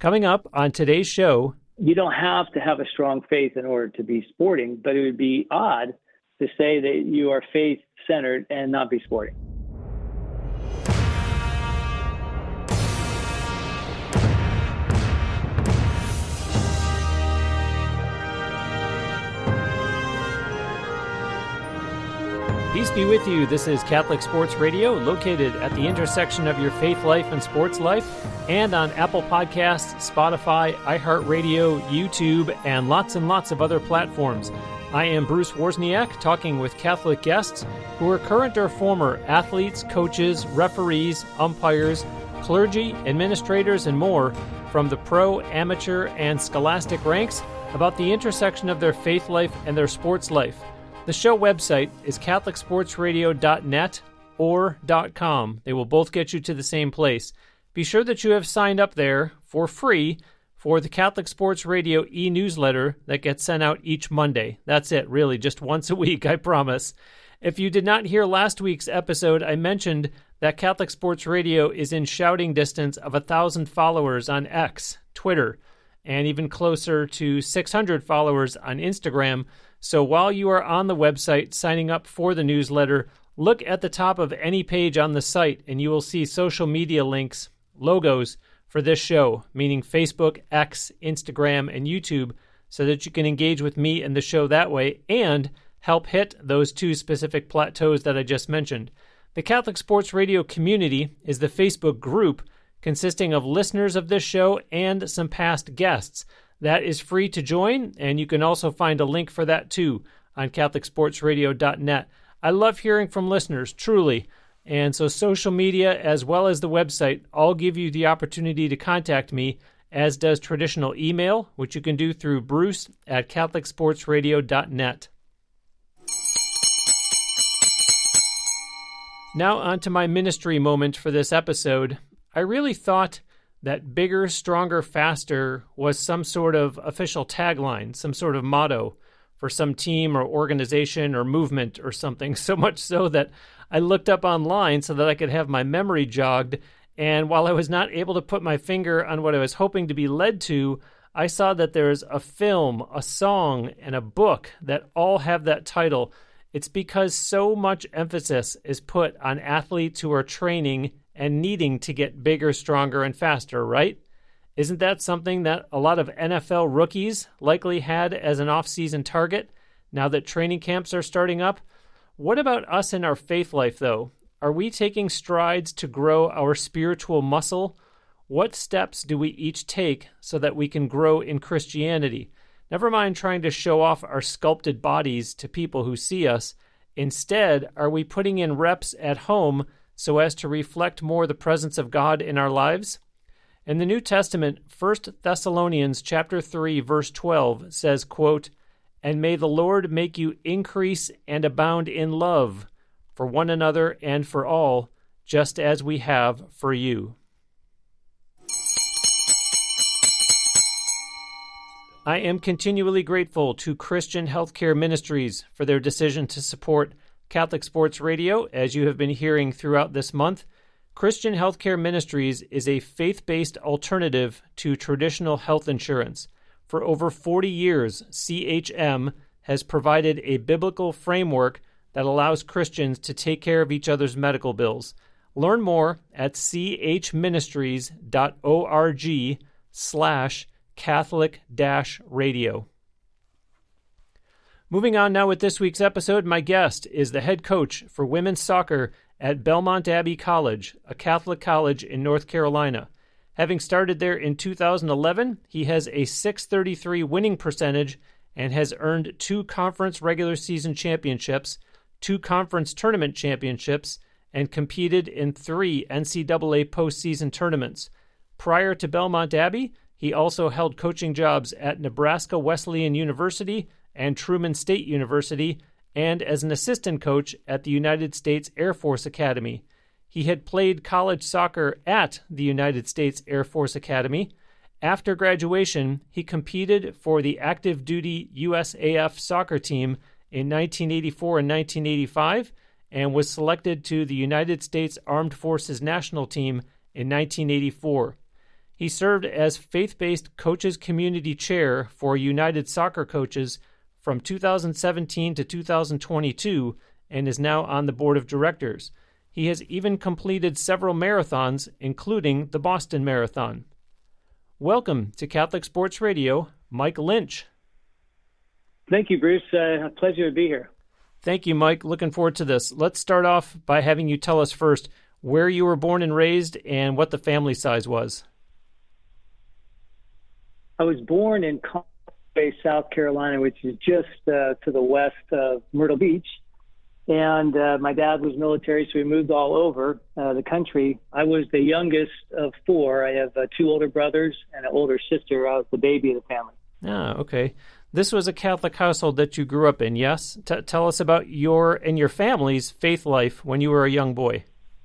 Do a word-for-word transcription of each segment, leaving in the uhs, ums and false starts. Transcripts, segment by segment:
Coming up on today's show, you don't have to have a strong faith in order to be sporting, but it would be odd to say that you are faith-centered and not be sporting. Peace be with you. This is Catholic Sports Radio, located at the intersection of your faith life and sports life, and on Apple Podcasts, Spotify, iHeartRadio, YouTube, and lots and lots of other platforms. I am Bruce Wozniak, talking with Catholic guests who are current or former athletes, coaches, referees, umpires, clergy, administrators, and more from the pro, amateur, and scholastic ranks about the intersection of their faith life and their sports life. The show website is catholic sports radio dot net or .com. They will both get you to the same place. Be sure that you have signed up there for free for the Catholic Sports Radio e-newsletter that gets sent out each Monday. That's it, really, just once a week, I promise. If you did not hear last week's episode, I mentioned that Catholic Sports Radio is in shouting distance of one thousand followers on X, Twitter, and even closer to six hundred followers on Instagram. So while you are on the website signing up for the newsletter, look at the top of any page on the site and you will see social media links, logos for this show, meaning Facebook, X, Instagram, and YouTube, so that you can engage with me and the show that way and help hit those two specific plateaus that I just mentioned. The Catholic Sports Radio community is the Facebook group consisting of listeners of this show and some past guests. That is free to join, and you can also find a link for that too on catholic sports radio dot net. I love hearing from listeners, truly. And so social media as well as the website all give you the opportunity to contact me, as does traditional email, which you can do through bruce at catholic sports radio dot net. Now on to my ministry moment for this episode. I really thought that bigger, stronger, faster was some sort of official tagline, some sort of motto for some team or organization or movement or something, so much so that I looked up online so that I could have my memory jogged, and while I was not able to put my finger on what I was hoping to be led to, I saw that there's a film, a song, and a book that all have that title. It's because so much emphasis is put on athletes who are training and needing to get bigger, stronger, and faster, right? Isn't that something that a lot of N F L rookies likely had as an off-season target now that training camps are starting up? What about us in our faith life, though? Are we taking strides to grow our spiritual muscle? What steps do we each take so that we can grow in Christianity? Never mind trying to show off our sculpted bodies to people who see us. Instead, are we putting in reps at home so as to reflect more the presence of God in our lives? In the New Testament, First Thessalonians chapter three, verse twelve says, quote, "And may the Lord make you increase and abound in love for one another and for all, just as we have for you." I am continually grateful to Christian Healthcare Ministries for their decision to support Catholic Sports Radio, as you have been hearing throughout this month. Christian Healthcare Ministries is a faith-based alternative to traditional health insurance. For over forty years, C H M has provided a biblical framework that allows Christians to take care of each other's medical bills. Learn more at chministries.org slash Catholic dash radio. Moving on now with this week's episode, my guest is the head coach for women's soccer at Belmont Abbey College, a Catholic college in North Carolina. Having started there in two thousand eleven, he has a six thirty-three winning percentage and has earned two conference regular season championships, two conference tournament championships, and competed in three N C double A postseason tournaments. Prior to Belmont Abbey, he also held coaching jobs at Nebraska Wesleyan University and Truman State University, and as an assistant coach at the United States Air Force Academy. He had played college soccer at the United States Air Force Academy. After graduation, he competed for the active duty U S A F soccer team in nineteen eighty-four and nineteen eighty-five, and was selected to the United States Armed Forces national team in nineteen eighty-four. He served as faith-based coaches community chair for United Soccer Coaches from two thousand seventeen to two thousand twenty-two and is now on the board of directors. He has even completed several marathons, including the Boston Marathon. Welcome to Catholic Sports Radio, Mike Lynch. Thank you, Bruce. Uh, a pleasure to be here. Thank you, Mike. Looking forward to this. Let's start off by having you tell us first where you were born and raised and what the family size was. I was born in Conway, South Carolina, which is just uh, to the west of Myrtle Beach. And uh, my dad was military, so we moved all over uh, the country. I was the youngest of four. I have uh, two older brothers and an older sister. I was the baby of the family. Ah, okay. This was a Catholic household that you grew up in, yes? T- tell us about your and your family's faith life when you were a young boy.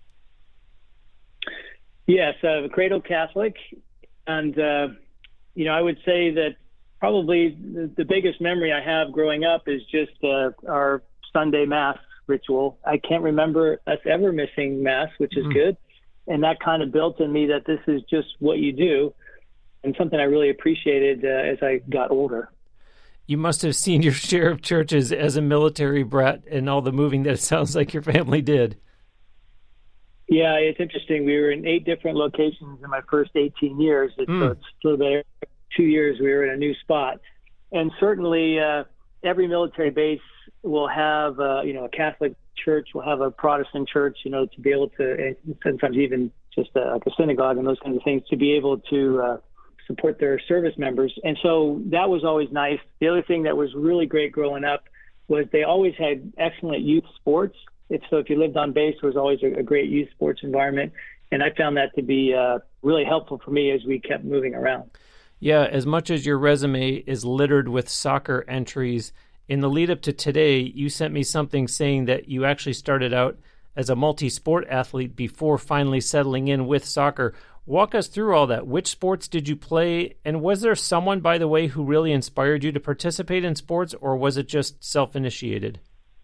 Yes, I'm a cradle Catholic. And, uh, you know, I would say that probably the, the biggest memory I have growing up is just uh, our Sunday Mass ritual. I can't remember us ever missing Mass, which is mm-hmm. good. And that kind of built in me that this is just what you do, and something I really appreciated uh, as I got older. You must have seen your share of churches as a military brat and all the moving that it sounds like your family did. Yeah, it's interesting. We were in eight different locations in my first eighteen years. It's, mm. so it's a little bit, two years we were in a new spot. And certainly uh, every military base will have, uh, you know, a Catholic church, will have a Protestant church, you know, to be able to, and sometimes even just a, like a synagogue and those kinds of things, to be able to uh, support their service members. And so that was always nice. The other thing that was really great growing up was they always had excellent youth sports. If, so if you lived on base, there was always a, a great youth sports environment. And I found that to be uh, really helpful for me as we kept moving around. Yeah, as much as your resume is littered with soccer entries, in the lead up to today, you sent me something saying that you actually started out as a multi-sport athlete before finally settling in with soccer. Walk us through all that. Which sports did you play? And was there someone, by the way, who really inspired you to participate in sports, or was it just self-initiated?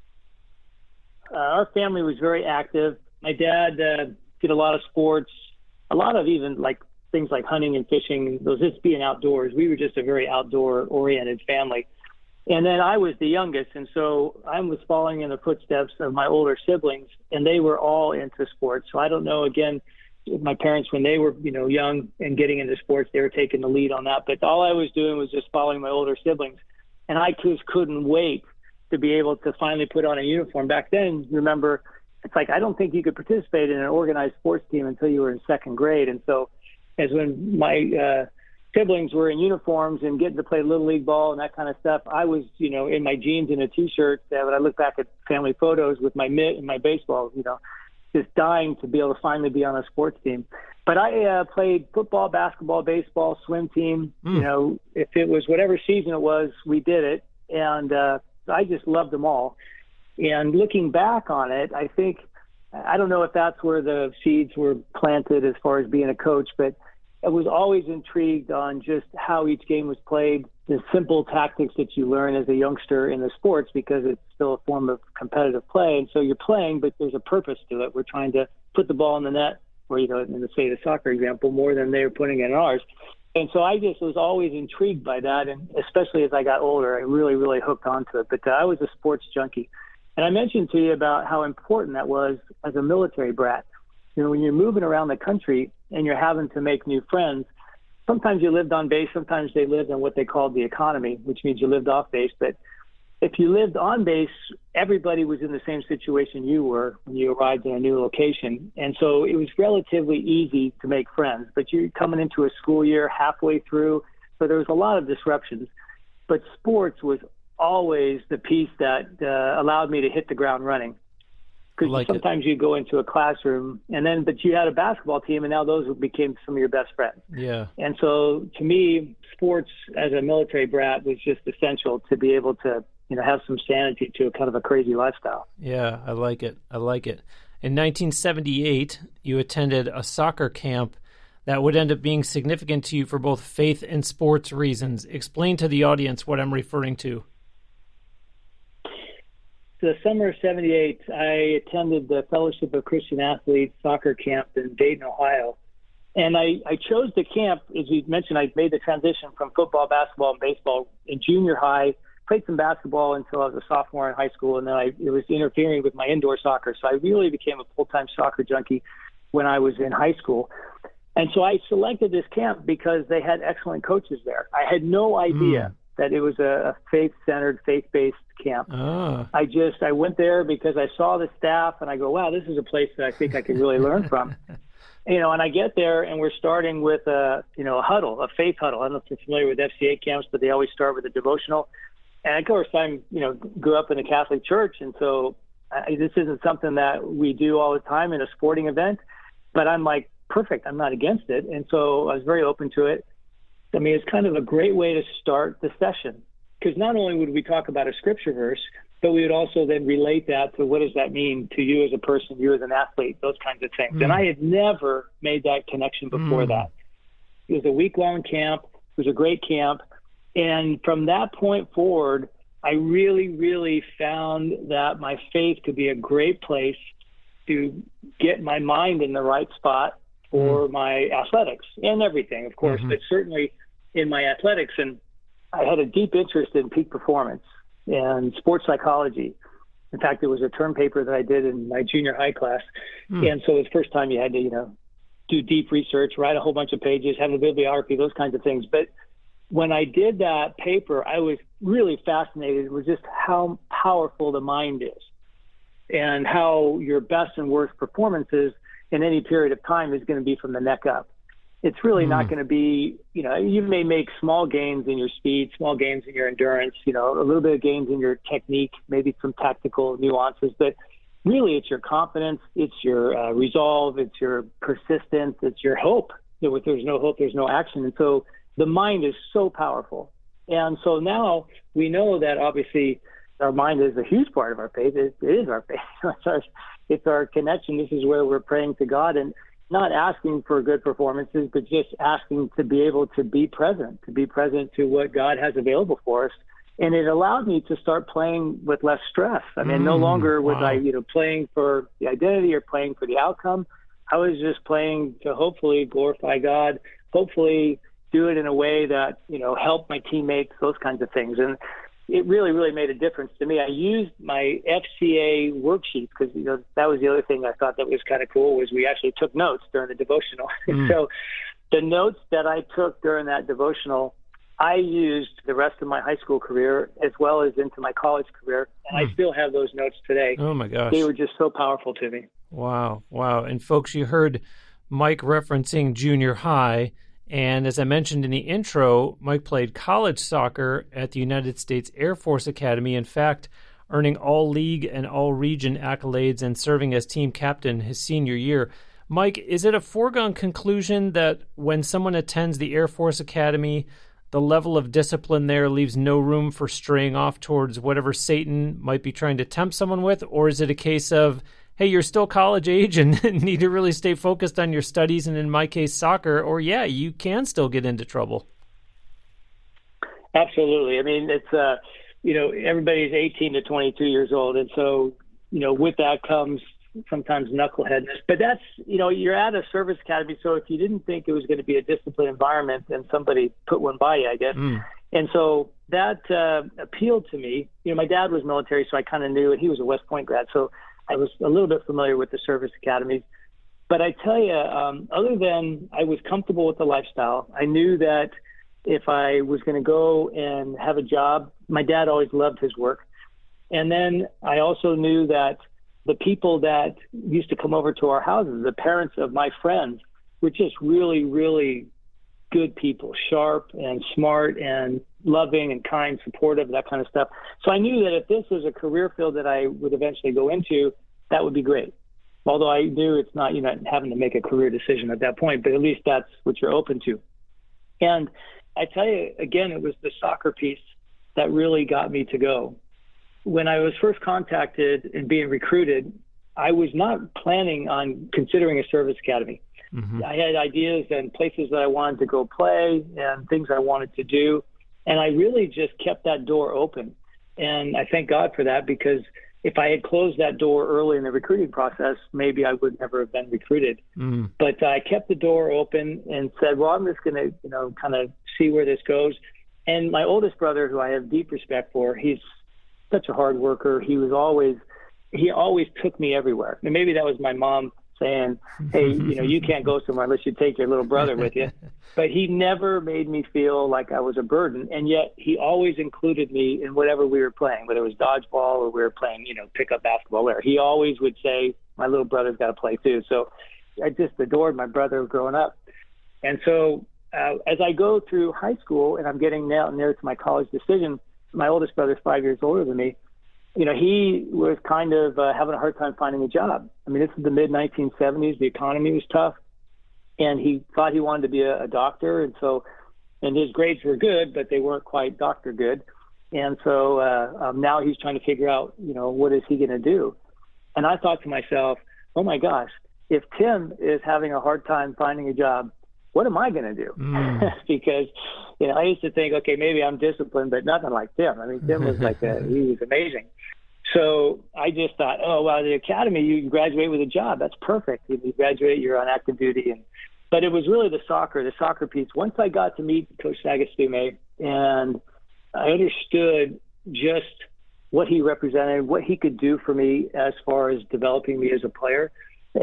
Uh, our family was very active. My dad uh, did a lot of sports, a lot of even like things like hunting and fishing, those just being outdoors. We were just a very outdoor-oriented family. And then I was the youngest, and so I was following in the footsteps of my older siblings, and they were all into sports. So I don't know, again, my parents, when they were, you know, young and getting into sports, they were taking the lead on that. But all I was doing was just following my older siblings, and I just couldn't wait to be able to finally put on a uniform. Back then, remember, it's like I don't think you could participate in an organized sports team until you were in second grade. And so as when my uh, siblings were in uniforms and getting to play Little League ball and that kind of stuff, I was, you know, in my jeans and a T-shirt. Uh, when I look back at family photos with my mitt and my baseball, you know, just dying to be able to finally be on a sports team. But I uh, played football, basketball, baseball, swim team. Mm. You know, if it was whatever season it was, we did it. And uh, I just loved them all. And looking back on it, I think, I don't know if that's where the seeds were planted as far as being a coach, but I was always intrigued on just how each game was played, the simple tactics that you learn as a youngster in the sports, because it's still a form of competitive play. And so you're playing, but there's a purpose to it. We're trying to put the ball in the net, or, you know, in the, say, the soccer example, more than they were putting it in ours. And so I just was always intrigued by that. And especially as I got older, I really, really hooked onto it. But uh, I was a sports junkie. And I mentioned to you about how important that was as a military brat. You know, when you're moving around the country and you're having to make new friends, sometimes you lived on base, sometimes they lived in what they called the economy, which means you lived off base. But if you lived on base, everybody was in the same situation you were when you arrived in a new location. And so it was relatively easy to make friends. But you're coming into a school year halfway through, so there was a lot of disruptions. But sports was always the piece that uh, allowed me to hit the ground running. Because like sometimes it. you go into a classroom and then, but you had a basketball team, and now those became some of your best friends. Yeah. And so to me, sports as a military brat was just essential to be able to, you know, have some sanity to a kind of a crazy lifestyle. Yeah, I like it. I like it. In nineteen seventy-eight, you attended a soccer camp that would end up being significant to you for both faith and sports reasons. Explain to the audience what I'm referring to. The summer of seventy-eight, I attended the Fellowship of Christian Athletes soccer camp in Dayton, Ohio. And I, I chose the camp, as you mentioned, I made the transition from football, basketball, and baseball in junior high, played some basketball until I was a sophomore in high school, and then I, it was interfering with my indoor soccer. So I really became a full-time soccer junkie when I was in high school. And so I selected this camp because they had excellent coaches there. I had no idea mm. that it was a, a faith-centered, faith-based camp. Oh. I just, I went there because I saw the staff, and I go, wow, this is a place that I think I can really learn from. You know, and I get there, and we're starting with a, you know, a huddle, a faith huddle. I don't know if you're familiar with F C A camps, but they always start with a devotional. And of course, I'm, you know, grew up in a Catholic church, and so I, this isn't something that we do all the time in a sporting event. But I'm like, perfect. I'm not against it, and so I was very open to it. I mean, it's kind of a great way to start the session, because not only would we talk about a scripture verse, but we would also then relate that to what does that mean to you as a person, you as an athlete, those kinds of things. Mm. And I had never made that connection before mm. that. It was a week-long camp. It was a great camp. And from that point forward, I really, really found that my faith could be a great place to get my mind in the right spot for mm. my athletics and everything, of course, mm-hmm. but certainly in my athletics. And I had a deep interest in peak performance and sports psychology. In fact, there was a term paper that I did in my junior high class. Mm. And so it was the first time you had to, you know, do deep research, write a whole bunch of pages, have a bibliography, those kinds of things. But when I did that paper, I was really fascinated with just how powerful the mind is and how your best and worst performances in any period of time is going to be from the neck up. It's really mm. not going to be, you know, you may make small gains in your speed, small gains in your endurance, you know, a little bit of gains in your technique, maybe some tactical nuances, but really it's your confidence, it's your uh, resolve, it's your persistence, it's your hope. You know, if there's no hope, there's no action. And so the mind is so powerful. And so now we know that obviously our mind is a huge part of our faith. It, it is our faith. It's our, it's our connection. This is where we're praying to God and not asking for good performances, but just asking to be able to be present, to be present to what God has available for us. And it allowed me to start playing with less stress. I mean, mm, no longer was wow. I, you know, playing for the identity or playing for the outcome. I was just playing to hopefully glorify God, hopefully do it in a way that, you know, help my teammates, those kinds of things. And it really, really made a difference to me. I used my F C A worksheet because, you know, that was the other thing I thought that was kind of cool was we actually took notes during the devotional. Mm. So the notes that I took during that devotional, I used the rest of my high school career as well as into my college career. And mm. I still have those notes today. Oh, my gosh. They were just so powerful to me. Wow. Wow. And folks, you heard Mike referencing junior high. And as I mentioned in the intro, Mike played college soccer at the United States Air Force Academy, in fact, earning all-league and all-region accolades and serving as team captain his senior year. Mike, is it a foregone conclusion that when someone attends the Air Force Academy, the level of discipline there leaves no room for straying off towards whatever Satan might be trying to tempt someone with? Or is it a case of, hey, you're still college age and need to really stay focused on your studies and, in my case, soccer, or, yeah, you can still get into trouble? Absolutely. I mean, it's, uh, you know, everybody's eighteen to twenty-two years old. And so, you know, with that comes sometimes knuckleheadness. But that's, you know, you're at a service academy. So if you didn't think it was going to be a disciplined environment, then somebody put one by you, I guess. Mm. And so that uh, appealed to me. You know, my dad was military, so I kind of knew, and he was a West Point grad. So I was a little bit familiar with the service academies. But I tell you, um, other than I was comfortable with the lifestyle, I knew that if I was going to go and have a job, my dad always loved his work. And then I also knew that the people that used to come over to our houses, the parents of my friends, were just really, really good people, sharp and smart and loving and kind, supportive, that kind of stuff. So I knew that if this was a career field that I would eventually go into, that would be great. Although I knew it's not, you know, having to make a career decision at that point, but at least that's what you're open to. And I tell you, again, it was the soccer piece that really got me to go. When I was first contacted and being recruited, I was not planning on considering a service academy. Mm-hmm. I had ideas and places that I wanted to go play and things I wanted to do. And I really just kept that door open. And I thank God for that, because if I had closed that door early in the recruiting process, maybe I would never have been recruited. Mm. But I kept the door open and said, well, I'm just going to, you know, kind of see where this goes. And my oldest brother, who I have deep respect for, he's such a hard worker. He was always, he always took me everywhere. And maybe that was my mom saying, hey, you know, you can't go somewhere unless you take your little brother with you. But he never made me feel like I was a burden. And yet he always included me in whatever we were playing, whether it was dodgeball or we were playing, you know, pickup basketball, whatever. He always would say, my little brother's got to play too. So I just adored my brother growing up. And so uh, as I go through high school and I'm getting now near to my college decision, my oldest brother's five years older than me. You know, he was kind of uh, having a hard time finding a job. I mean, this is the mid nineteen seventies. The economy was tough. And he thought he wanted to be a, a doctor. And so, and his grades were good, but they weren't quite doctor good. And so uh, um, now he's trying to figure out, you know, what is he going to do? And I thought to myself, oh my gosh, if Tim is having a hard time finding a job, what am I going to do? Mm. Because, you know, I used to think, okay, maybe I'm disciplined, but nothing like Tim. I mean, Tim was like, a, he was amazing. So I just thought, oh, well, the academy, you graduate with a job. That's perfect. If you graduate, you're on active duty. And But it was really the soccer, the soccer piece. Once I got to meet Coach Sagastume and I understood just what he represented, what he could do for me as far as developing me as a player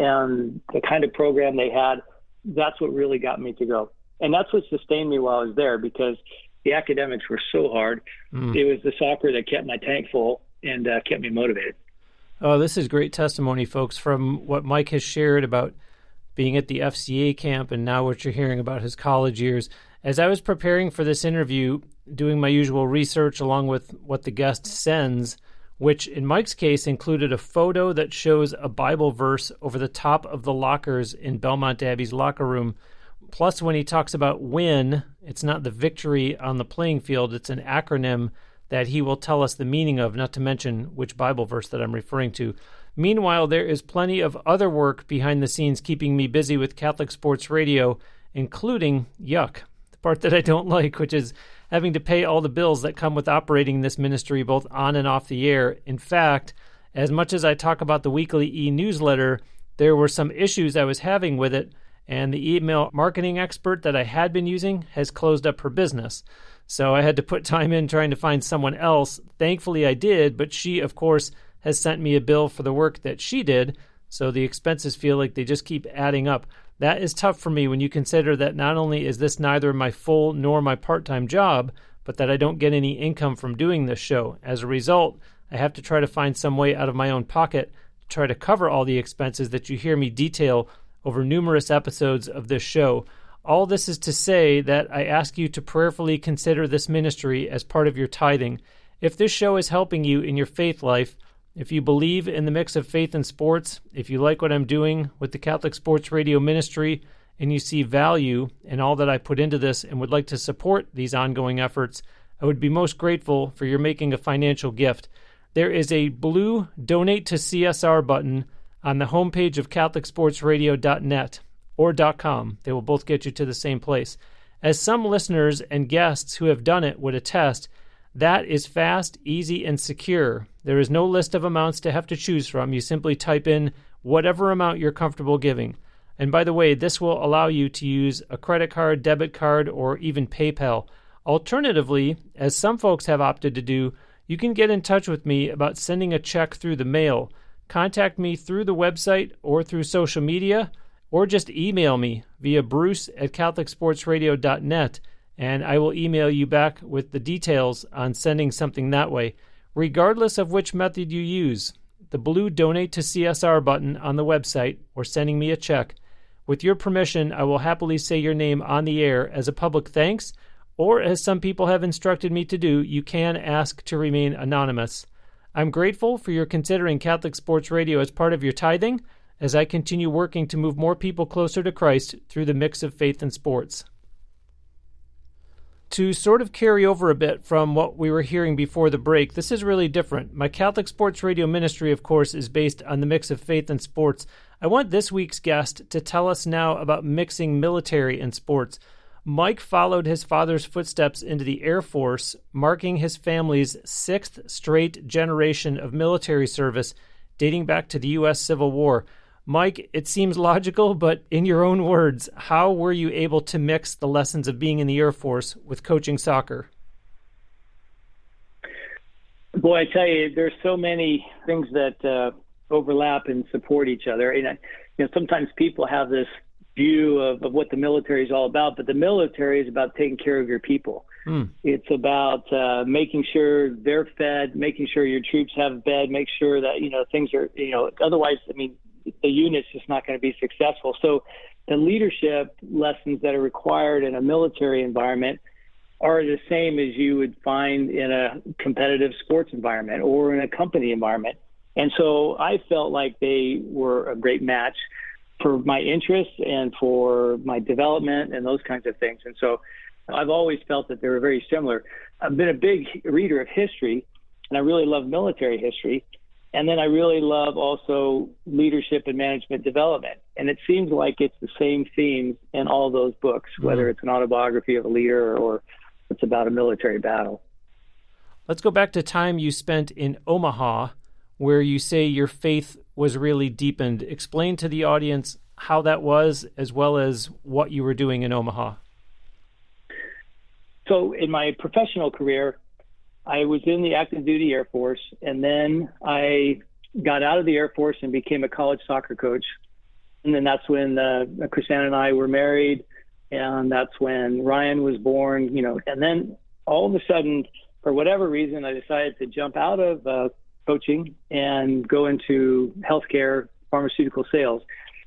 and the kind of program they had, that's what really got me to go. And that's what sustained me while I was there, because the academics were so hard. Mm. It was the soccer that kept my tank full and uh, kept me motivated. Oh, this is great testimony, folks, from what Mike has shared about being at the F C A camp and now what you're hearing about his college years. As I was preparing for this interview, doing my usual research along with what the guest sends, which in Mike's case included a photo that shows a Bible verse over the top of the lockers in Belmont Abbey's locker room. Plus, when he talks about win, it's not the victory on the playing field, it's an acronym that he will tell us the meaning of, not to mention which Bible verse that I'm referring to. Meanwhile, there is plenty of other work behind the scenes keeping me busy with Catholic Sports Radio, including, yuck, the part that I don't like, which is having to pay all the bills that come with operating this ministry both on and off the air. In fact, as much as I talk about the weekly e-newsletter, there were some issues I was having with it, and the email marketing expert that I had been using has closed up her business. So I had to put time in trying to find someone else. Thankfully I did, but she, of course, has sent me a bill for the work that she did, so the expenses feel like they just keep adding up. That is tough for me when you consider that not only is this neither my full nor my part-time job, but that I don't get any income from doing this show. As a result, I have to try to find some way out of my own pocket to try to cover all the expenses that you hear me detail over numerous episodes of this show. All this is to say that I ask you to prayerfully consider this ministry as part of your tithing. If this show is helping you in your faith life, if you believe in the mix of faith and sports, if you like what I'm doing with the Catholic Sports Radio ministry, and you see value in all that I put into this and would like to support these ongoing efforts, I would be most grateful for your making a financial gift. There is a blue Donate to C S R button on the homepage of Catholic Sports Radio dot net or .com. They will both get you to the same place. As some listeners and guests who have done it would attest, that is fast, easy, and secure. There is no list of amounts to have to choose from. You simply type in whatever amount you're comfortable giving. And by the way, this will allow you to use a credit card, debit card, or even PayPal. Alternatively, as some folks have opted to do, you can get in touch with me about sending a check through the mail. Contact me through the website or through social media, or just email me via bruce at Catholic Sports Radio dot net, and I will email you back with the details on sending something that way. Regardless of which method you use, the blue Donate to C S R button on the website or sending me a check, with your permission, I will happily say your name on the air as a public thanks, or as some people have instructed me to do, you can ask to remain anonymous. I'm grateful for your considering Catholic Sports Radio as part of your tithing, as I continue working to move more people closer to Christ through the mix of faith and sports. To sort of carry over a bit from what we were hearing before the break, this is really different. My Catholic Sports Radio ministry, of course, is based on the mix of faith and sports. I want this week's guest to tell us now about mixing military and sports. Mike followed his father's footsteps into the Air Force, marking his family's sixth straight generation of military service dating back to the U S Civil War. Mike, it seems logical, but in your own words, how were you able to mix the lessons of being in the Air Force with coaching soccer? Boy, I tell you, there's so many things that uh, overlap and support each other. And you know, sometimes people have this view of, of what the military is all about, but the military is about taking care of your people. Mm. It's about uh, making sure they're fed, making sure your troops have a bed, make sure that, you know, things are, you know, otherwise, I mean, the unit's just not going to be successful. So the leadership lessons that are required in a military environment are the same as you would find in a competitive sports environment or in a company environment. And so I felt like they were a great match for my interests and for my development and those kinds of things. And so I've always felt that they were very similar. I've been a big reader of history, and I really love military history. And then I really love also leadership and management development. And it seems like it's the same themes in all those books, whether it's an autobiography of a leader or it's about a military battle. Let's go back to time you spent in Omaha, where you say your faith was really deepened. Explain to the audience how that was, as well as what you were doing in Omaha. So in my professional career, I was in the active duty Air Force, and then I got out of the Air Force and became a college soccer coach. And then that's when uh, Chrisanna and I were married, and that's when Ryan was born, you know. And then all of a sudden, for whatever reason, I decided to jump out of uh, coaching and go into healthcare, pharmaceutical sales.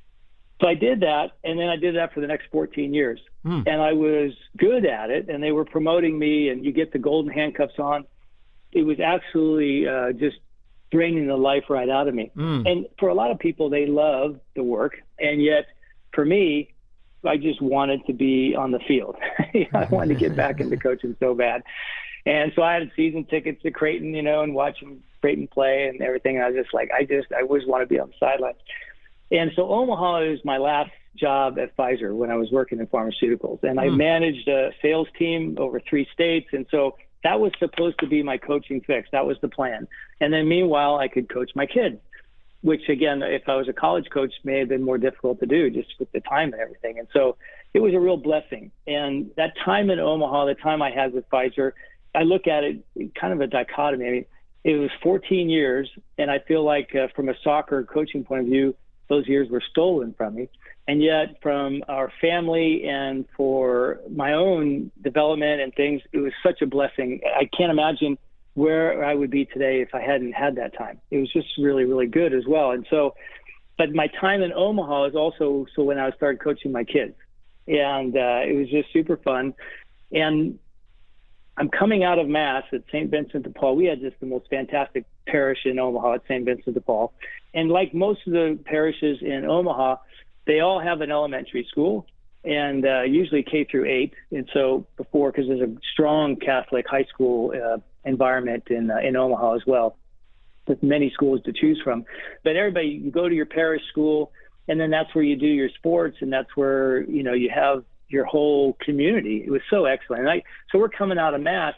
So I did that, and then I did that for the next fourteen years. Mm. And I was good at it, and they were promoting me, and you get the golden handcuffs on. It was absolutely uh, just draining the life right out of me. Mm. And for a lot of people, they love the work, and yet for me, I just wanted to be on the field. I wanted to get back into coaching so bad. And so I had season tickets to Creighton, you know, and watching Creighton play and everything. And I was just like, I just, I always want to be on the sidelines. And so Omaha is my last job at Pfizer when I was working in pharmaceuticals. And I mm. managed a sales team over three states. And so that was supposed to be my coaching fix. That was the plan. And then meanwhile, I could coach my kids, which again, if I was a college coach, may have been more difficult to do just with the time and everything. And so it was a real blessing. And that time in Omaha, the time I had with Pfizer, I look at it kind of a dichotomy. I mean, it was fourteen years, and I feel like uh, from a soccer coaching point of view, those years were stolen from me. And yet from our family and for my own development and things, it was such a blessing. I can't imagine where I would be today if I hadn't had that time. It was just really, really good as well. And so, but my time in Omaha is also so when I started coaching my kids. And uh, it was just super fun. And I'm coming out of Mass at Saint Vincent de Paul. We had just the most fantastic parish in Omaha at Saint Vincent de Paul. And like most of the parishes in Omaha, they all have an elementary school, and uh, usually K through eight. And so before, because there's a strong Catholic high school uh, environment in uh, in Omaha as well, with many schools to choose from. But everybody, you go to your parish school, and then that's where you do your sports, and that's where, you know, you have your whole community. It was so excellent. And I, so we're coming out of Mass,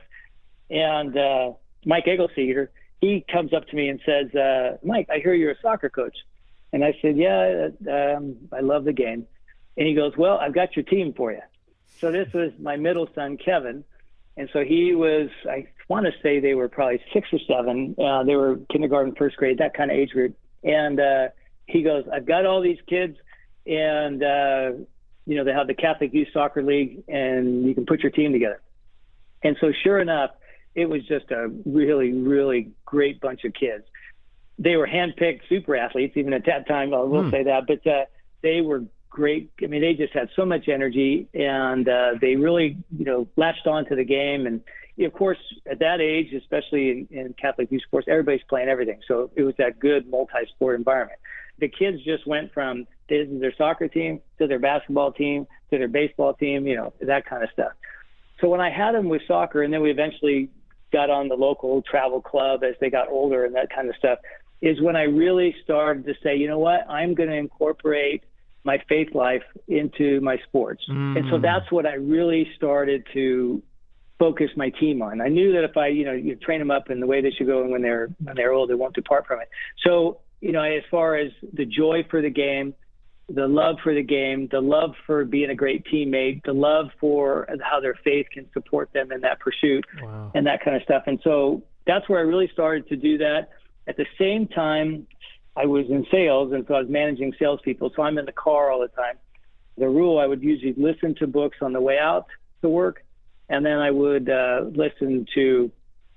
and uh, Mike Eggleseder, he comes up to me and says, uh, Mike, I hear you're a soccer coach. And I said, yeah, um, I love the game. And he goes, well, I've got your team for you. So this was my middle son, Kevin. And so he was, I want to say they were probably six or seven. Uh, they were kindergarten, first grade, that kind of age group. And uh, he goes, I've got all these kids, and, uh, you know, they have the Catholic Youth Soccer League, and you can put your team together. And so sure enough, it was just a really, really great bunch of kids. They were handpicked super athletes, even at that time, I will mm. say that, but uh, they were great. I mean, they just had so much energy, and uh, they really, you know, latched on to the game. And of course, at that age, especially in, in Catholic youth sports, everybody's playing everything. So it was that good multi-sport environment. The kids just went from this is their soccer team to their basketball team to their baseball team, you know, that kind of stuff. So when I had them with soccer, and then we eventually got on the local travel club as they got older and that kind of stuff, is when I really started to say, you know what, I'm going to incorporate my faith life into my sports. Mm. And so that's what I really started to focus my team on. I knew that if I, you know, you train them up in the way they should go, and when they're, when they're old, they won't depart from it. So, you know, as far as the joy for the game, the love for the game, the love for being a great teammate, the love for how their faith can support them in that pursuit, wow. and that kind of stuff. And so that's where I really started to do that. At the same time, I was in sales, and so I was managing salespeople. So I'm in the car all the time. The rule, I would usually listen to books on the way out to work, and then I would uh, listen to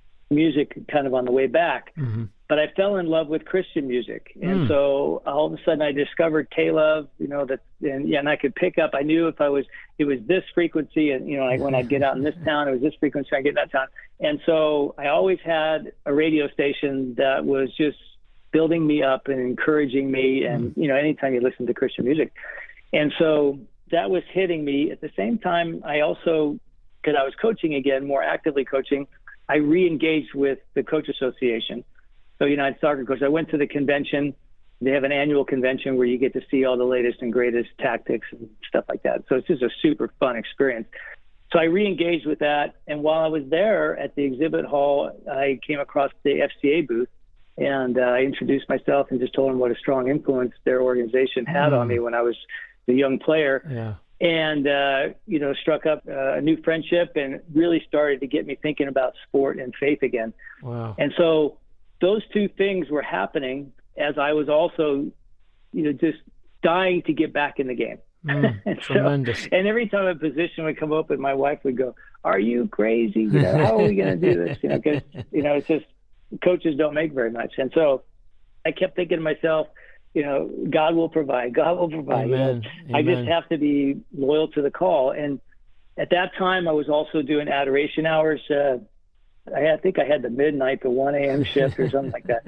music kind of on the way back. Mm-hmm. But I fell in love with Christian music. And mm. so all of a sudden I discovered K-Love, you know, that, and yeah, and I could pick up, I knew if I was, it was this frequency, and, you know, like when I'd get out in this town, it was this frequency, I get in that town. And so I always had a radio station that was just building me up and encouraging me. And, mm. you know, anytime you listen to Christian music. And so that was hitting me. At the same time, I also, because I was coaching again, more actively coaching, I re-engaged with the Coach Association. So United Soccer Coach, I went to the convention. They have an annual convention where you get to see all the latest and greatest tactics and stuff like that. So it's just a super fun experience. So I re-engaged with that. And while I was there at the exhibit hall, I came across the F C A booth, and uh, I introduced myself and just told them what a strong influence their organization had mm. on me when I was a young player. Yeah. And, uh, you know, struck up uh, a new friendship, and really started to get me thinking about sport and faith again. Wow. And so those two things were happening as I was also, you know, just dying to get back in the game. Mm, and tremendous. So, and every time a position would come open, my wife would go, "Are you crazy? You know, how are we going to do this?" You know, because, you know, it's just, coaches don't make very much. And so I kept thinking to myself, you know, God will provide, God will provide. Amen. You know, I just have to be loyal to the call. And at that time I was also doing adoration hours. Uh, I, I think I had the midnight to one a.m. shift or something like that.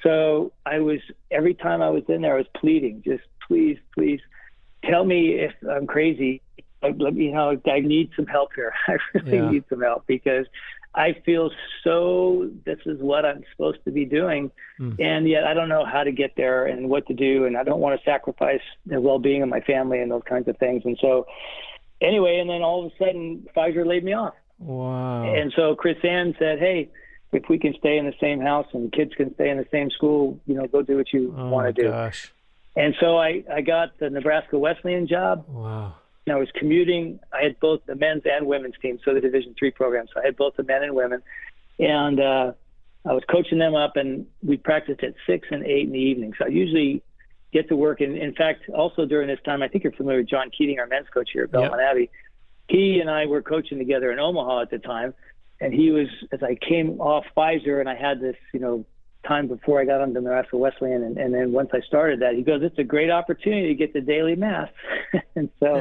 So I was, every time I was in there, I was pleading, just please, please tell me if I'm crazy. You know, I need some help here. I really yeah. need some help, because I feel so, this is what I'm supposed to be doing. Mm. And yet I don't know how to get there and what to do. And I don't want to sacrifice the well-being of my family and those kinds of things. And so anyway, and then all of a sudden Pfizer laid me off. Wow. And so Chris Ann said, "Hey, if we can stay in the same house and kids can stay in the same school, you know, go do what you oh want to do." Gosh. And so I, I got the Nebraska Wesleyan job. Wow. And I was commuting. I had both the men's and women's teams, so the Division three program. So I had both the men and women. And uh, I was coaching them up, and we practiced at six and eight in the evening. So I usually get to work. And in fact, also during this time, I think you're familiar with John Keating, our men's coach here at Belmont yep. Abbey. He and I were coaching together in Omaha at the time. And he was, as I came off Pfizer, and I had this, you know, time before I got on the Nebraska Wesleyan, and, and then once I started that, he goes, "It's a great opportunity to get to daily mass." And so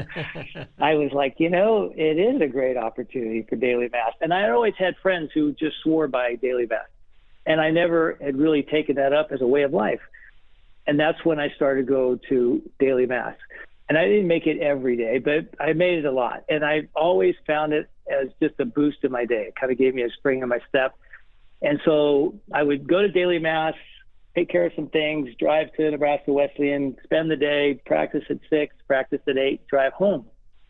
I was like, you know, it is a great opportunity for daily mass. And I always had friends who just swore by daily mass, and I never had really taken that up as a way of life. And that's when I started to go to daily mass. And I didn't make it every day, but I made it a lot. And I always found it as just a boost in my day. It kind of gave me a spring in my step. And so I would go to daily mass, take care of some things, drive to Nebraska Wesleyan, spend the day, practice at six, practice at eight, drive home.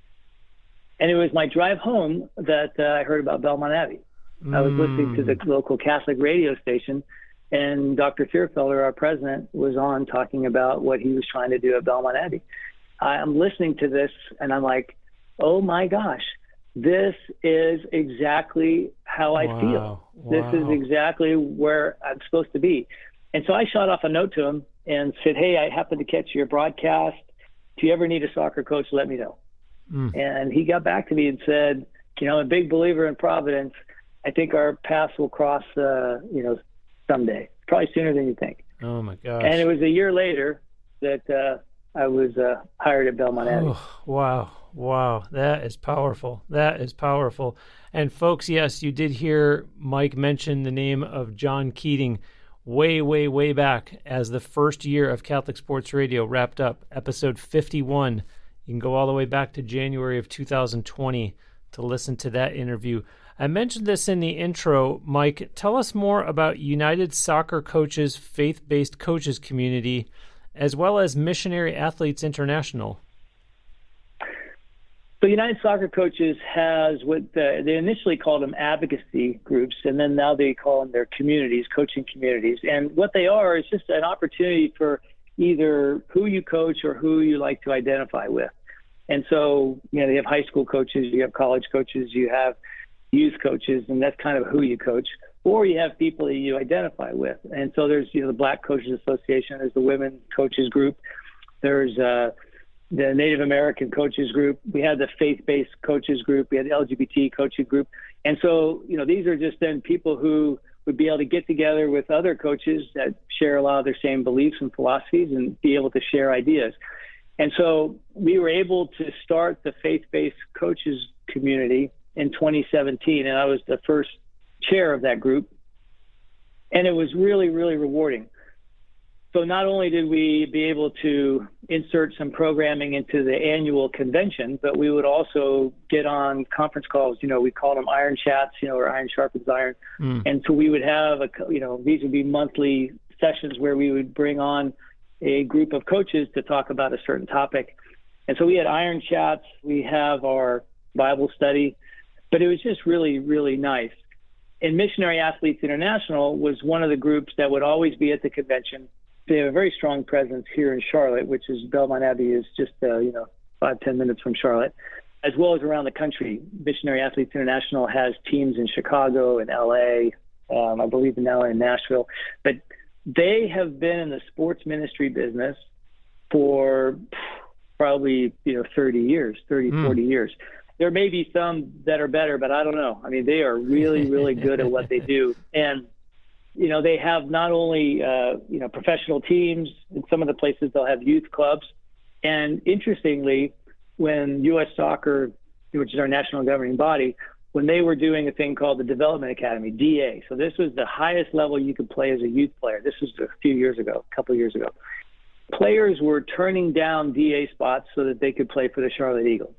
And it was my drive home that uh, I heard about Belmont Abbey. Mm. I was listening to the local Catholic radio station, and Doctor Fearfelder, our president, was on talking about what he was trying to do at Belmont Abbey. I'm listening to this, and I'm like, oh my gosh, this is exactly how I wow. feel. Wow. This is exactly where I'm supposed to be. And so I shot off a note to him and said, "Hey, I happened to catch your broadcast. If you ever need a soccer coach, let me know." Mm. And he got back to me and said, "You know, I'm a big believer in Providence. I think our paths will cross, uh, you know, someday, probably sooner than you think." Oh my gosh. And it was a year later that uh, I was uh, hired at Belmont Abbey. Oh, wow. Wow. That is powerful. That is powerful. And folks, yes, you did hear Mike mention the name of John Keating way, way, way back as the first year of Catholic Sports Radio wrapped up, episode fifty-one. You can go all the way back to January of two thousand twenty to listen to that interview. I mentioned this in the intro. Mike, tell us more about United Soccer Coaches faith-based coaches community as well as Missionary Athletes International. So United Soccer Coaches has what the, they initially called them advocacy groups, and then now they call them their communities, coaching communities. And what they are is just an opportunity for either who you coach or who you like to identify with. And so, you know, they have high school coaches, you have college coaches, you have youth coaches, and that's kind of who you coach. Or you have people that you identify with. And so there's, you know, the Black Coaches Association, there's the Women Coaches Group, there's uh, the Native American Coaches Group, we had the Faith-Based Coaches Group, we had the L G B T Coaching Group. And so, you know, these are just then people who would be able to get together with other coaches that share a lot of their same beliefs and philosophies and be able to share ideas. And so we were able to start the Faith-Based Coaches community in twenty seventeen, and I was the first chair of that group. And it was really, really rewarding. So not only did we be able to insert some programming into the annual convention, but we would also get on conference calls. You know, we called them iron chats, you know, or iron sharpens iron. Mm. And so we would have, a, you know, these would be monthly sessions where we would bring on a group of coaches to talk about a certain topic. And so we had iron chats, we have our Bible study, but it was just really, really nice. And Missionary Athletes International was one of the groups that would always be at the convention. They have a very strong presence here in Charlotte, which is Belmont Abbey is just, uh, you know, five, ten minutes from Charlotte, as well as around the country. Missionary Athletes International has teams in Chicago and L A, um, I believe now in Nashville. But they have been in the sports ministry business for probably, you know, thirty years, thirty, mm. forty years. There may be some that are better, but I don't know. I mean, they are really, really good at what they do. And you know, they have not only, uh, you know, professional teams. In some of the places they'll have youth clubs. And interestingly, when U S Soccer, which is our national governing body, when they were doing a thing called the Development Academy, D A, so this was the highest level you could play as a youth player. This was a few years ago, a couple of years ago. Players were turning down D A spots so that they could play for the Charlotte Eagles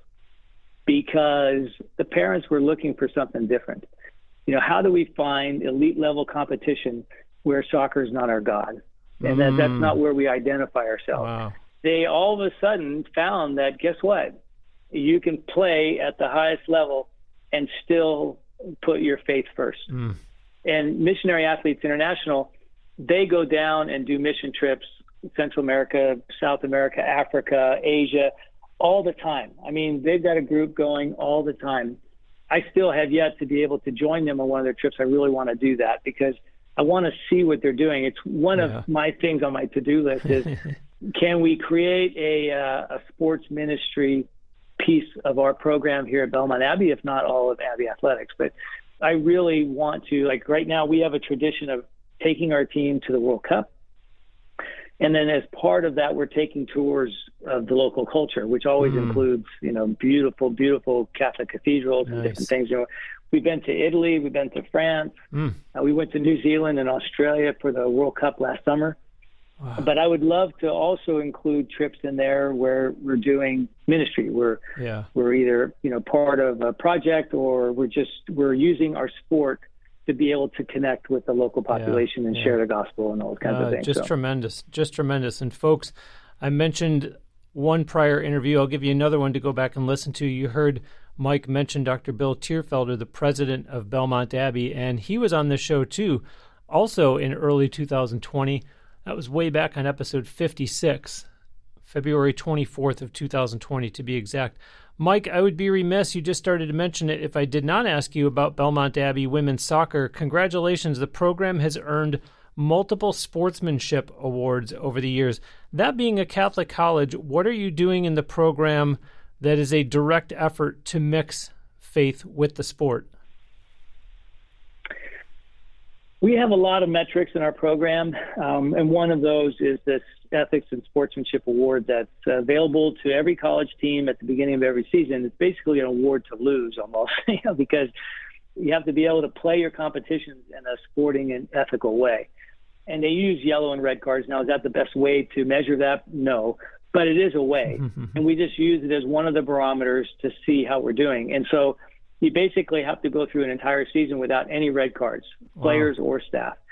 because the parents were looking for something different. You know, how do we find elite level competition where soccer is not our God? And mm. that, that's not where we identify ourselves. Wow. They all of a sudden found that, guess what? You can play at the highest level and still put your faith first. Mm. And Missionary Athletes International, they go down and do mission trips, Central America, South America, Africa, Asia, all the time. I mean, they've got a group going all the time. I still have yet to be able to join them on one of their trips. I really want to do that because I want to see what they're doing. It's one yeah. of my things on my to-do list is can we create a, uh, a sports ministry piece of our program here at Belmont Abbey, if not all of Abbey Athletics. But I really want to, like right now we have a tradition of taking our team to the World Cup. And then as part of that, we're taking tours of the local culture, which always mm. includes, you know, beautiful, beautiful Catholic cathedrals nice. and different things. You know, we've been to Italy, we've been to France, mm. uh, we went to New Zealand and Australia for the World Cup last summer. Wow. But I would love to also include trips in there where we're doing ministry. We're yeah. we're either, you know, part of a project or we're just we're using our sport to be able to connect with the local population yeah, and yeah. share the gospel and all those kinds uh, of things. Just so. tremendous, just tremendous. And folks, I mentioned one prior interview. I'll give you another one to go back and listen to. You heard Mike mention Doctor Bill Tierfelder, the president of Belmont Abbey, and he was on this show too, also in early two thousand twenty. That was way back on episode fifty-six, February twenty-fourth of two thousand twenty to be exact. Mike, I would be remiss, you just started to mention it, if I did not ask you about Belmont Abbey women's soccer. Congratulations, the program has earned multiple sportsmanship awards over the years. That being a Catholic college, what are you doing in the program that is a direct effort to mix faith with the sport? We have a lot of metrics in our program, um, and one of those is this Ethics and Sportsmanship Award that's available to every college team at the beginning of every season. It's basically an award to lose almost, you know, because you have to be able to play your competitions in a sporting and ethical way. And they use yellow and red cards. Now, is that the best way to measure that? No, but it is a way. And we just use it as one of the barometers to see how we're doing. And so you basically have to go through an entire season without any red cards, players wow. or staff.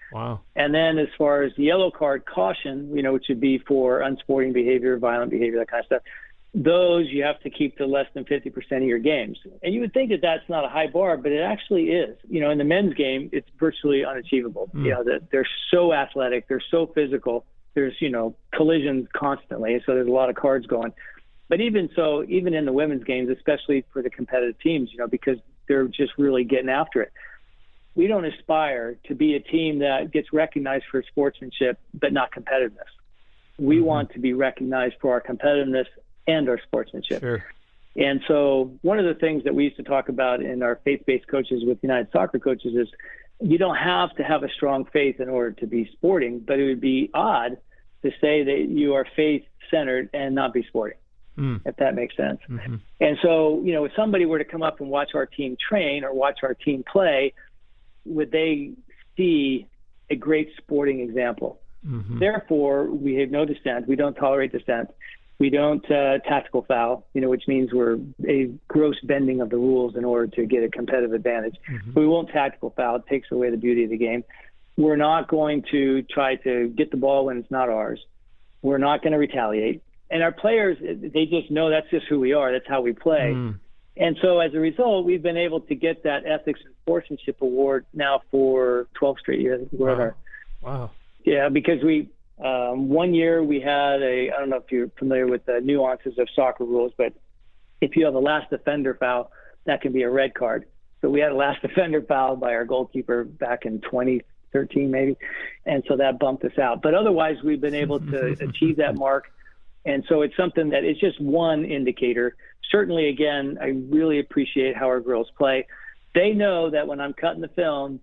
Wow. And then as far as the yellow card caution, you know, which would be for unsporting behavior, violent behavior, that kind of stuff, those you have to keep to less than fifty percent of your games. And you would think that that's not a high bar, but it actually is. You know, in the men's game, it's virtually unachievable. Mm. You know, that they're so athletic, they're so physical. There's, you know, collisions constantly, so there's a lot of cards going. But even so, even in the women's games, especially for the competitive teams, you know, because they're just really getting after it. We don't aspire to be a team that gets recognized for sportsmanship, but not competitiveness. We mm-hmm. want to be recognized for our competitiveness and our sportsmanship. Sure. And so one of the things that we used to talk about in our faith-based coaches with United Soccer Coaches is you don't have to have a strong faith in order to be sporting, but it would be odd to say that you are faith-centered and not be sporting, mm. if that makes sense. Mm-hmm. And so, you know, if somebody were to come up and watch our team train or watch our team play, would they see a great sporting example? Mm-hmm. Therefore, we have no dissent. We don't tolerate dissent. We don't uh, tactical foul, you know, which means we're a gross bending of the rules in order to get a competitive advantage. Mm-hmm. We won't tactical foul. It takes away the beauty of the game. We're not going to try to get the ball when it's not ours. We're not going to retaliate. And our players, they just know that's just who we are. That's how we play. Mm. And so as a result, we've been able to get that Ethics and Sportsmanship Award now for twelve straight years. Wow. Our, wow. Yeah, because we um, one year we had a, I don't know if you're familiar with the nuances of soccer rules, but if you have a last offender foul, that can be a red card. So we had a last offender foul by our goalkeeper back in twenty thirteen maybe, and so that bumped us out. But otherwise, we've been able to achieve that mark. And so it's something that is just one indicator. Certainly, again, I really appreciate how our girls play. They know that when I'm cutting the film,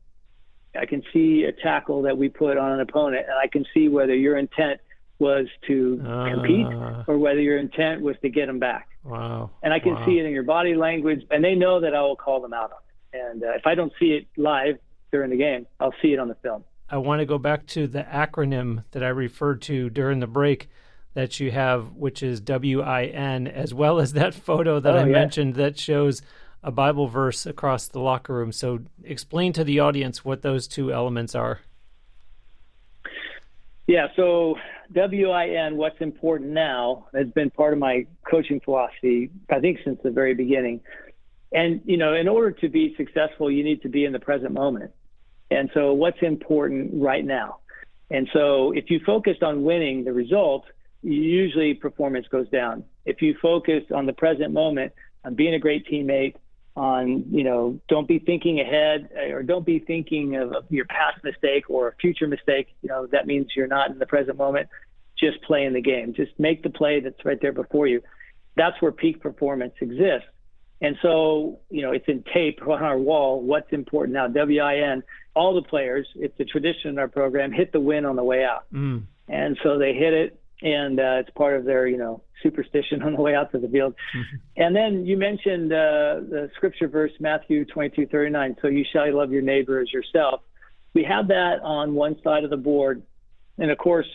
I can see a tackle that we put on an opponent, and I can see whether your intent was to uh, compete or whether your intent was to get them back. Wow. And I can wow. see it in your body language, and they know that I will call them out on it. And uh, if I don't see it live during the game, I'll see it on the film. I want to go back to the acronym that I referred to during the break that you have, which is W I N, as well as that photo that oh, I yeah. mentioned that shows a Bible verse across the locker room. So explain to the audience what those two elements are. Yeah, so W I N, what's important now, has been part of my coaching philosophy, I think, since the very beginning. And, you know, in order to be successful, you need to be in the present moment. And so what's important right now? And so if you focused on winning the result, usually performance goes down. If you focus on the present moment, on being a great teammate, on, you know, don't be thinking ahead or don't be thinking of, of your past mistake or a future mistake, you know, that means you're not in the present moment. Just play in the game. Just make the play that's right there before you. That's where peak performance exists. And so, you know, it's in tape on our wall. What's important now? W I N, all the players, it's a tradition in our program, hit the win on the way out. Mm. And so they hit it. And uh, it's part of their, you know, superstition on the way out to the field. Mm-hmm. And then you mentioned uh, the scripture verse, Matthew twenty-two thirty-nine, so you shall love your neighbor as yourself. We have that on one side of the board. And, of course,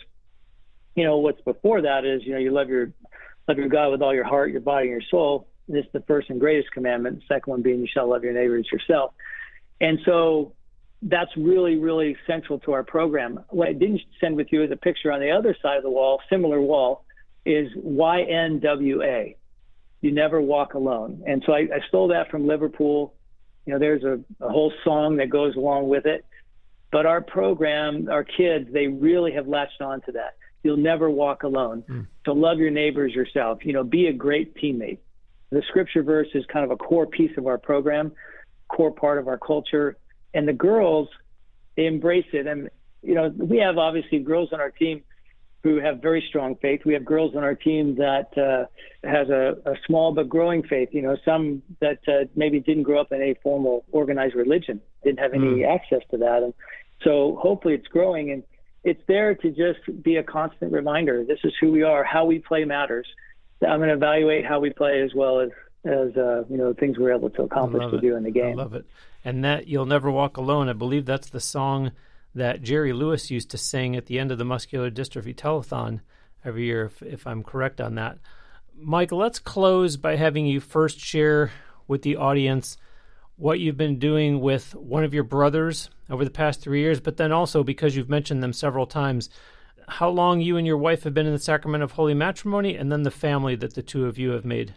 you know, what's before that is, you know, you love your love your God with all your heart, your body, and your soul. This is the first and greatest commandment. The second one being you shall love your neighbor as yourself. And so that's really, really central to our program. What I didn't send with you is a picture on the other side of the wall, similar wall, is Y N W A. You never walk alone. And so I, I stole that from Liverpool. You know, there's a, a whole song that goes along with it. But our program, our kids, they really have latched on to that. You'll never walk alone. Mm. So love your neighbors yourself. You know, be a great teammate. The scripture verse is kind of a core piece of our program, core part of our culture. And the girls, they embrace it. And, you know, we have obviously girls on our team who have very strong faith. We have girls on our team that uh, has a, a small but growing faith. You know, some that uh, maybe didn't grow up in a formal organized religion, didn't have any mm. access to that. And so hopefully it's growing. And it's there to just be a constant reminder. This is who we are. How we play matters. I'm going to evaluate how we play as well as, as uh, you know, things we're able to accomplish to it. do in the game. I love it. And that You'll Never Walk Alone, I believe that's the song that Jerry Lewis used to sing at the end of the Muscular Dystrophy Telethon every year, if, if I'm correct on that. Mike, let's close by having you first share with the audience what you've been doing with one of your brothers over the past three years, but then also, because you've mentioned them several times, how long you and your wife have been in the sacrament of holy matrimony, and then the family that the two of you have made.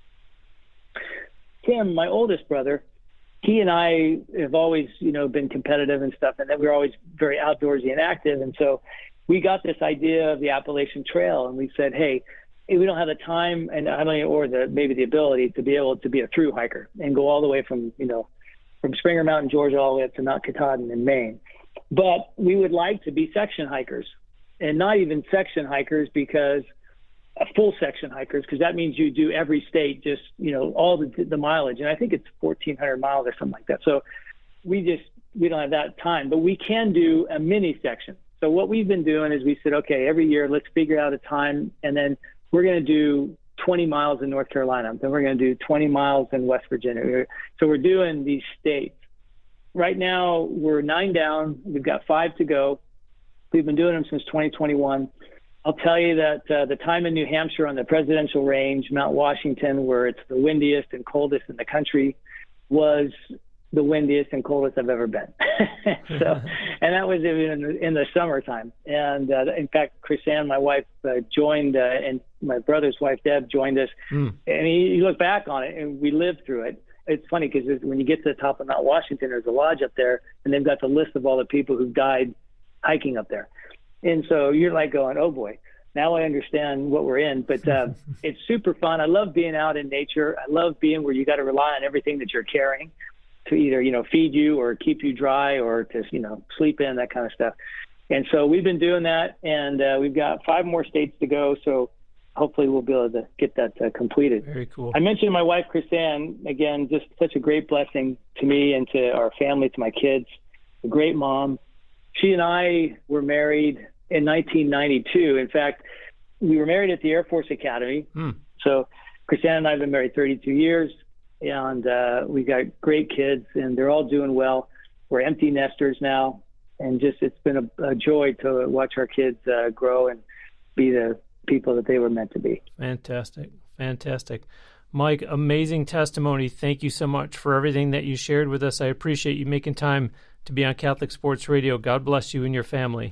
Tim, my oldest brother, he and I have always, you know, been competitive and stuff, and that we were always very outdoorsy and active. And so we got this idea of the Appalachian Trail, and we said, hey, we don't have the time and I mean, or the maybe the ability to be able to be a through hiker and go all the way from, you know, from Springer Mountain, Georgia, all the way up to Mount Katahdin in Maine. But we would like to be section hikers, and not even section hikers because uh, full section hikers, because that means you do every state, just, you know, all the, the mileage. And I think it's fourteen hundred miles or something like that. So we just, we don't have that time, but we can do a mini section. So what we've been doing is we said, okay, every year, let's figure out a time, and then we're going to do twenty miles in North Carolina. Then we're going to do twenty miles in West Virginia. So we're doing these states. Right now, we're nine down. We've got five to go. We've been doing them since twenty twenty-one. I'll tell you that uh, the time in New Hampshire on the Presidential Range, Mount Washington, where it's the windiest and coldest in the country, was the windiest and coldest I've ever been. So, and that was even in the, in the summertime. And uh, in fact, Chrisanne, my wife, uh, joined, uh, and my brother's wife, Deb, joined us. Mm. And you, you look back on it, and we lived through it. It's funny because when you get to the top of Mount Washington, there's a lodge up there, and they've got the list of all the people who died hiking up there. And so you're like going, oh boy, now I understand what we're in. But uh, it's super fun. I love being out in nature. I love being where you got to rely on everything that you're carrying to either, you know, feed you or keep you dry or to, you know, sleep in, that kind of stuff. And so we've been doing that, and uh, we've got five more states to go. So hopefully we'll be able to get that uh, completed. Very cool. I mentioned my wife, Chrisanne, again, just such a great blessing to me and to our family, to my kids, a great mom. She and I were married in nineteen ninety-two. In fact, we were married at the Air Force Academy. Hmm. So Chrisanne and I have been married thirty-two years. And uh, we've got great kids, and they're all doing well. We're empty nesters now, and just it's been a, a joy to watch our kids uh, grow and be the people that they were meant to be. Fantastic. Fantastic. Mike, amazing testimony. Thank you so much for everything that you shared with us. I appreciate you making time to be on Catholic Sports Radio. God bless you and your family.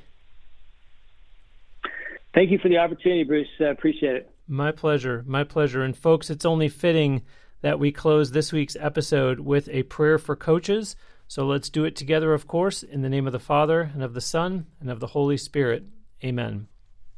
Thank you for the opportunity, Bruce. I uh, appreciate it. My pleasure. My pleasure. And folks, it's only fitting that we close this week's episode with a prayer for coaches. So let's do it together, of course, in the name of the Father, and of the Son, and of the Holy Spirit. Amen.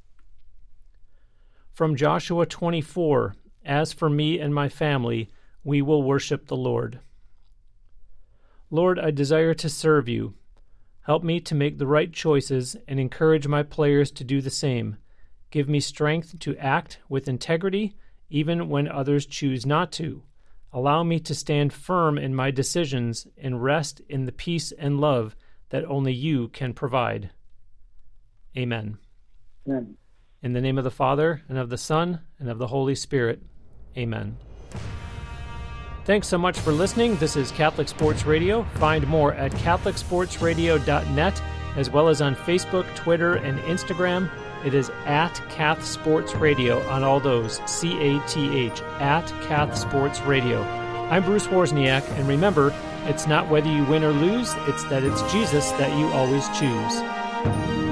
From Joshua twenty-four, as for me and my family, we will worship the Lord. Lord, I desire to serve you. Help me to make the right choices and encourage my players to do the same. Give me strength to act with integrity, even when others choose not to. Allow me to stand firm in my decisions and rest in the peace and love that only you can provide. Amen. Amen. In the name of the Father, and of the Son, and of the Holy Spirit. Amen. Thanks so much for listening. This is Catholic Sports Radio. Find more at catholic sports radio dot net, as well as on Facebook, Twitter, and Instagram. It is at Cath Sports Radio on all those, C A T H, at Cath Sports Radio. I'm Bruce Wozniak, and remember, it's not whether you win or lose, it's that it's Jesus that you always choose.